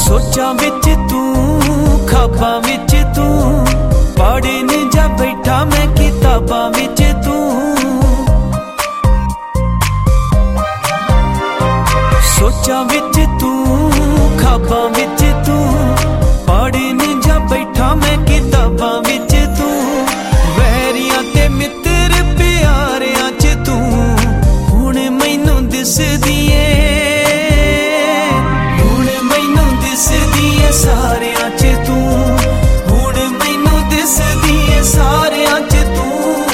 सोचा विच तू खाबा विच तू पढ़े ने जा बैठा मैं किताबां विच तू सोचा विच तू खाबा विच तू पढ़े ने जा बैठा मैं किताबां विच तू वैरियां ते मित्र प्यारियां च तू हुण मैनू दिसदी ऐ सारियां च तू हुण मैनू दिसदी ऐ सारियां च तू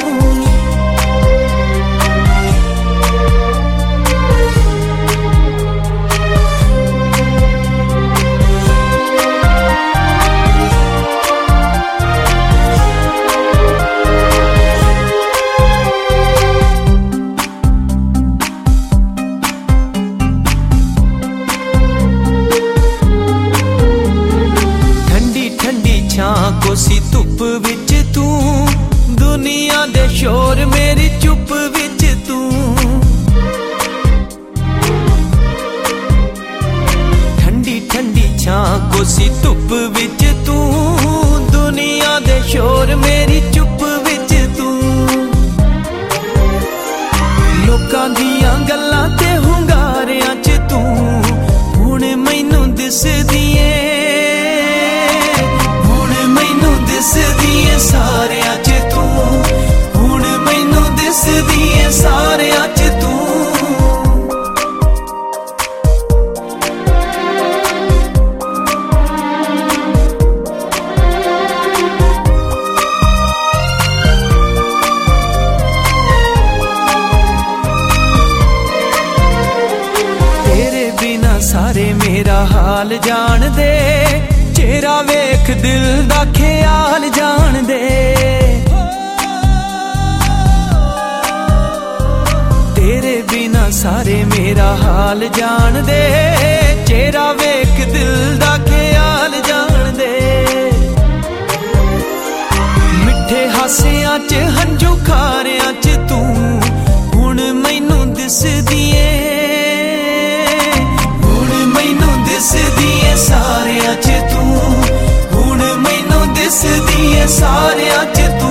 कोसी धुप विच तू दुनिया दे शोर मेरी चुप विच तू ठंडी ठंडी छां कोसी धुप विच तू दुनिया दे शोर मेरी चुप विच तू लोकां दियां गल्लां ते हुंगारियां च तू हुण मैनू दिसदी ऐ दिसदी ऐ सारियां च तू हुण मैनू दिसदी ऐ सारियां च तू तेरे बिना सारे मेरा हाल जान दे चेहरा वेख दिल दा ख्याल जान दे तेरे बिना सारे मेरा हाल जान दे चेहरा वेख दिल दा ख्याल जान दे मिठे हासियां च हंझू खारियां च तू हुण मैनू दिसदी ऐ हुण मैनू दिसदी ऐ सारियां च तू हुण मैनू दिसदी ऐ सारियां च तू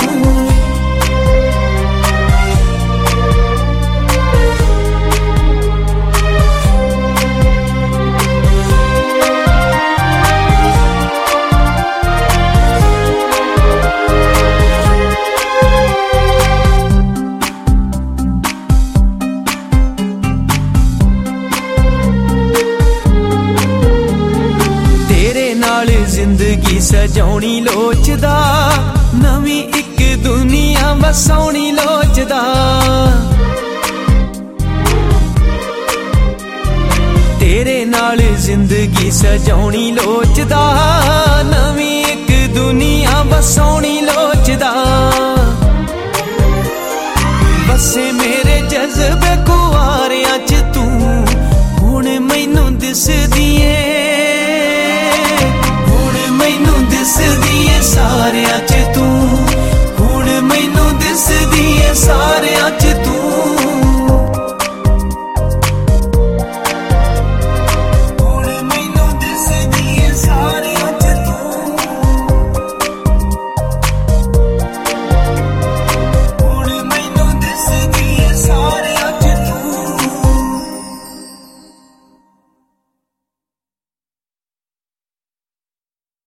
जिंदगी सजाउणी लोचदा नवी एक दुनिया वसाउणी लोचदा तेरे नाल जिंदगी सजाउणी लोचदा नवी एक दुनिया वसाउणी लोचदा बसे मेरे जज्बे कुआरियां च तू हुण मैनू दिसदी ऐ दिसदी ऐ सारियां च तू हुण मैनू दिसदी ऐ